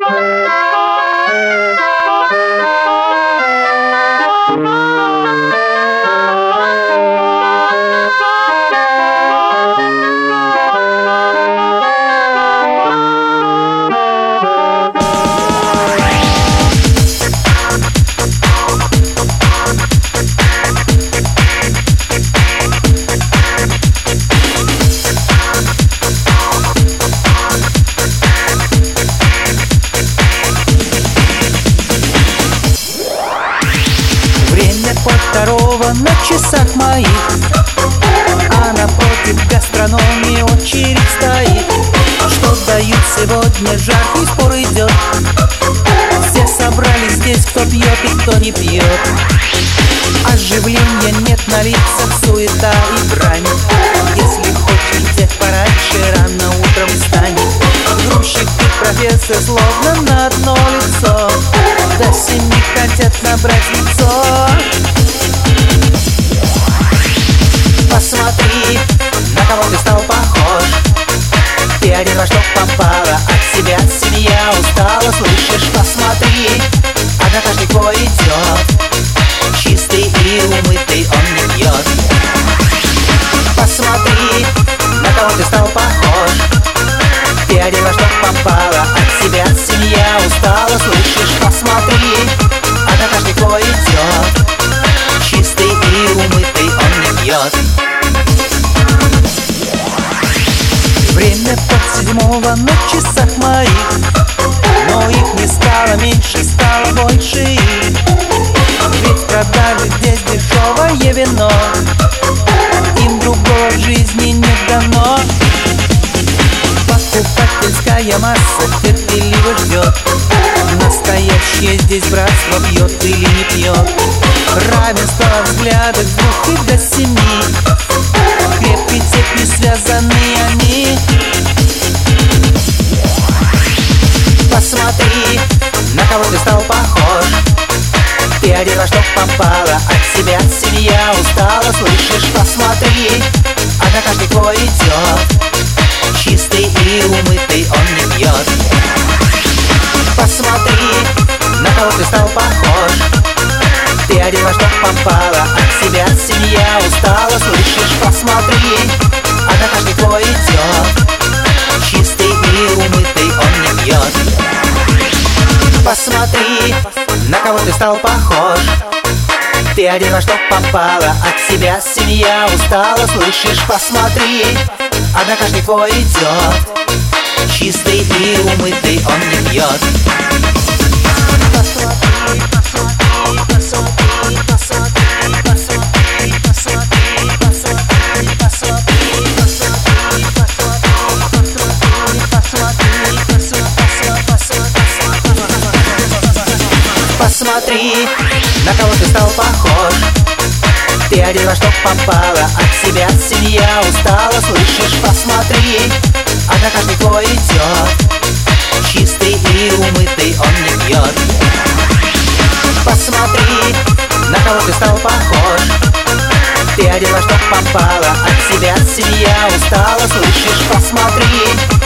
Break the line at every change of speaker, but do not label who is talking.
Второго на часах моих, а напротив гастрономии очередь стоит. Что дают сегодня, жаркий спор идет. Все собрались здесь, кто пьет и кто не пьет. Оживления нет на лицах, суета и брань. Если хотите пораньше, рано утром встань. Грузчик и профессор словно на одно лицо. До 7 хотят набрать лицо. Посмотри, на кого ты стал похож. Ты один во что попало, от себя семья устала. Слышишь, посмотри, а каждый твой идет. Чистый и умытый, он не пьет. Посмотри, на кого ты стал похож. Ты один во что попало, от себя семья устала. Слышишь, посмотри, а каждый твой идет. Чистый и умытый, он не пьет. Время полседьмого на часах моих, но их не стало меньше, стало больше их. Ведь продали здесь дешевое вино, им другого в жизни не дано. Покупательская масса терпеливо ждет. Настоящее здесь братство пьет или не пьет. Равенство взглядов с 2 и до 7. Крепкой цепью связаны они. Посмотри, на кого ты стал похож. Ты один во что попало, от себя семья устала. Слышишь, посмотри, а на каждый твой идет. Чистый и умытый, он не пьет. Посмотри, на кого ты стал похож. Ты один во что попало, от себя семья устала. Слышишь, посмотри, а на каждый твой идет. Чистый и умытый, он не пьет. Посмотри, на кого ты стал похож. Ты один во что попало, от себя семья устала. Слышишь, посмотри, а на каждый твой идет. Чистый и умытый, он не пьет. Посмотри, посмотри, посмотри, посмотри, посмотри, посмотри, посмотри, посмотри, посмотри, посмотри, посмотри, на кого ты стал похож. Ты один во что попало, от себя семья устала. Слышишь, посмотри, а на каждый твой идет. Чистый и умытый, он не пьет. Посмотри, на кого ты стал похож. Ты один во что попало, от себя семья устала. Слышишь, посмотри,